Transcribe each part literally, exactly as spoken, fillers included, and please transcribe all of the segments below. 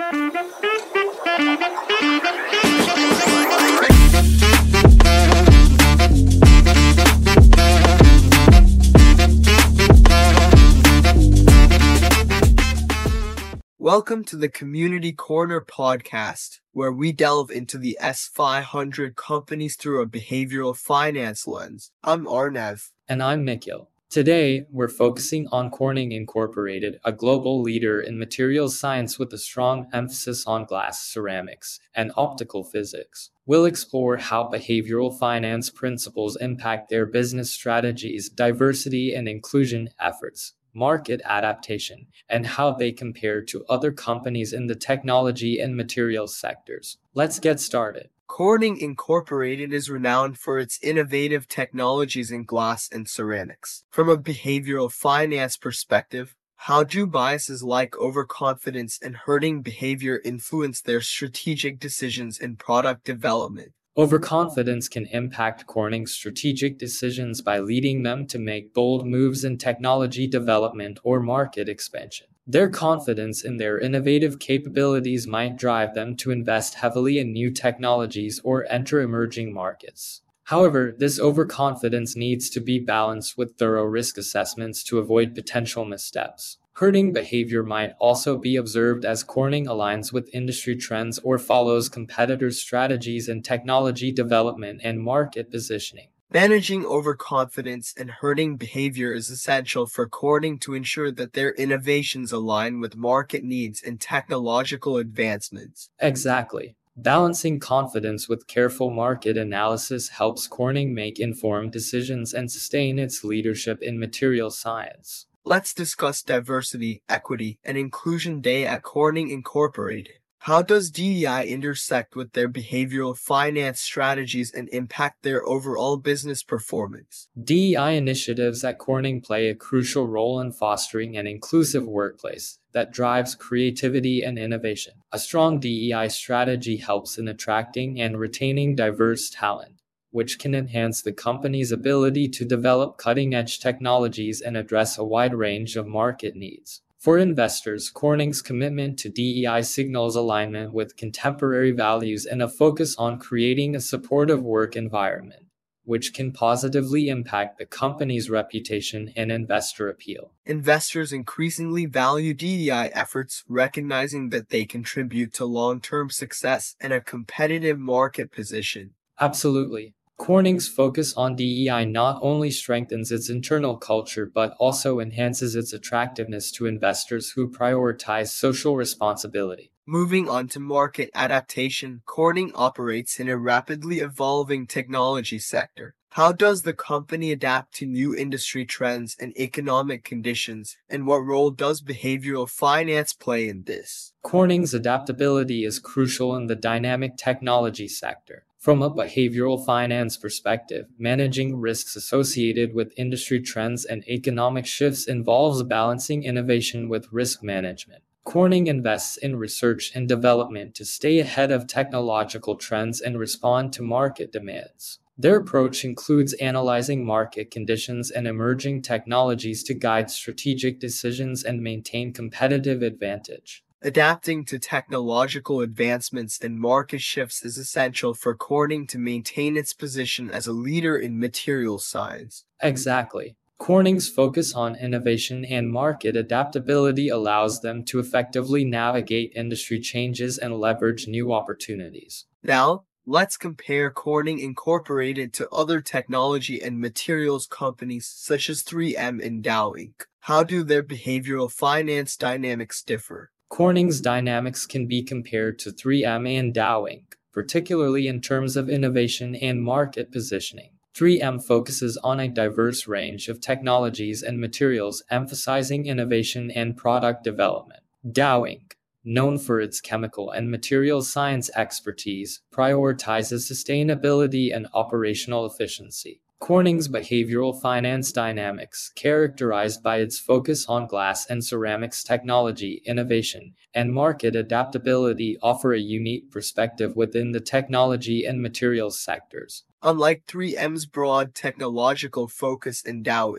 Welcome to the Community Corner podcast, where we delve into the S five hundred companies through a behavioral finance lens. I'm Arnav. And I'm Nikhil. Today, we're focusing on Corning Incorporated, a global leader in materials science with a strong emphasis on glass, ceramics, and optical physics. We'll explore how behavioral finance principles impact their business strategies, diversity and inclusion efforts, market adaptation, and how they compare to other companies in the technology and materials sectors. Let's get started. Corning Incorporated is renowned for its innovative technologies in glass and ceramics. From a behavioral finance perspective, how do biases like overconfidence and herding behavior influence their strategic decisions in product development? Overconfidence can impact Corning's strategic decisions by leading them to make bold moves in technology development or market expansion. Their confidence in their innovative capabilities might drive them to invest heavily in new technologies or enter emerging markets. However, this overconfidence needs to be balanced with thorough risk assessments to avoid potential missteps. Herding behavior might also be observed as Corning aligns with industry trends or follows competitors' strategies in technology development and market positioning. Managing overconfidence and herding behavior is essential for Corning to ensure that their innovations align with market needs and technological advancements. Exactly. Balancing confidence with careful market analysis helps Corning make informed decisions and sustain its leadership in material science. Let's discuss diversity, equity, and inclusion day at Corning Incorporated. How does D E I intersect with their behavioral finance strategies and impact their overall business performance? D E I initiatives at Corning play a crucial role in fostering an inclusive workplace that drives creativity and innovation. A strong D E I strategy helps in attracting and retaining diverse talent, which can enhance the company's ability to develop cutting-edge technologies and address a wide range of market needs. For investors, Corning's commitment to D E I signals alignment with contemporary values and a focus on creating a supportive work environment, which can positively impact the company's reputation and investor appeal. Investors increasingly value D E I efforts, recognizing that they contribute to long-term success and a competitive market position. Absolutely. Corning's focus on D E I not only strengthens its internal culture but also enhances its attractiveness to investors who prioritize social responsibility. Moving on to market adaptation, Corning operates in a rapidly evolving technology sector. How does the company adapt to new industry trends and economic conditions, and what role does behavioral finance play in this? Corning's adaptability is crucial in the dynamic technology sector. From a behavioral finance perspective, managing risks associated with industry trends and economic shifts involves balancing innovation with risk management. Corning invests in research and development to stay ahead of technological trends and respond to market demands. Their approach includes analyzing market conditions and emerging technologies to guide strategic decisions and maintain competitive advantage. Adapting to technological advancements and market shifts is essential for Corning to maintain its position as a leader in materials science. Exactly. Corning's focus on innovation and market adaptability allows them to effectively navigate industry changes and leverage new opportunities. Now, let's compare Corning Incorporated to other technology and materials companies such as three M and Dow Incorporated. How do their behavioral finance dynamics differ? Corning's dynamics can be compared to three M and Dow Incorporated, particularly in terms of innovation and market positioning. three M focuses on a diverse range of technologies and materials, emphasizing innovation and product development. Dow Incorporated, known for its chemical and materials science expertise, prioritizes sustainability and operational efficiency. Corning's behavioral finance dynamics, characterized by its focus on glass and ceramics technology, innovation, and market adaptability, offer a unique perspective within the technology and materials sectors. Unlike three M's broad technological focus and Dow Incorporated,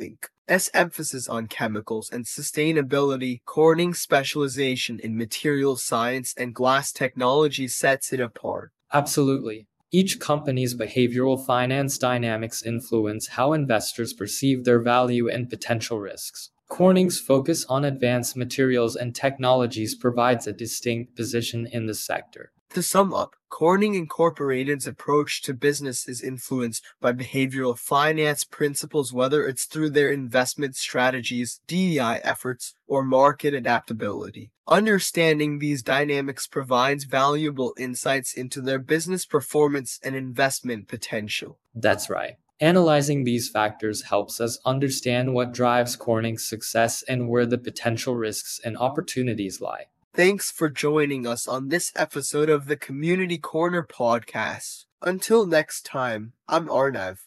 S emphasis on chemicals and sustainability, Corning's specialization in materials science and glass technology sets it apart. Absolutely. Each company's behavioral finance dynamics influence how investors perceive their value and potential risks. Corning's focus on advanced materials and technologies provides a distinct position in the sector. To sum up, Corning Incorporated's approach to business is influenced by behavioral finance principles, whether it's through their investment strategies, D E I efforts, or market adaptability. Understanding these dynamics provides valuable insights into their business performance and investment potential. That's right. Analyzing these factors helps us understand what drives Corning's success and where the potential risks and opportunities lie. Thanks for joining us on this episode of the Community Corner podcast. Until next time, I'm Arnav.